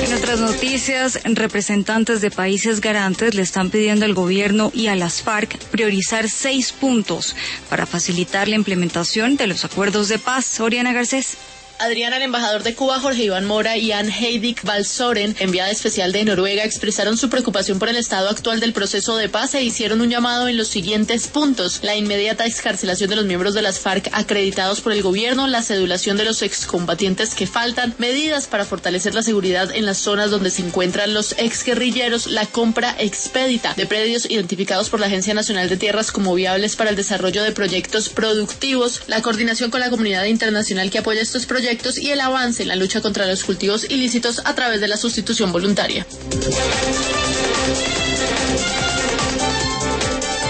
En otras noticias, representantes de países garantes le están pidiendo al gobierno y a las FARC priorizar 6 puntos para facilitar la implementación de los acuerdos de paz. Oriana Garcés. Adriana, el embajador de Cuba, Jorge Iván Mora, y Ann Heidik Valsoren, enviada especial de Noruega, expresaron su preocupación por el estado actual del proceso de paz e hicieron un llamado en los siguientes puntos: la inmediata excarcelación de los miembros de las FARC acreditados por el gobierno, la cedulación de los excombatientes que faltan, medidas para fortalecer la seguridad en las zonas donde se encuentran los exguerrilleros, la compra expedita de predios identificados por la Agencia Nacional de Tierras como viables para el desarrollo de proyectos productivos, la coordinación con la comunidad internacional que apoya estos proyectos y el avance en la lucha contra los cultivos ilícitos a través de la sustitución voluntaria.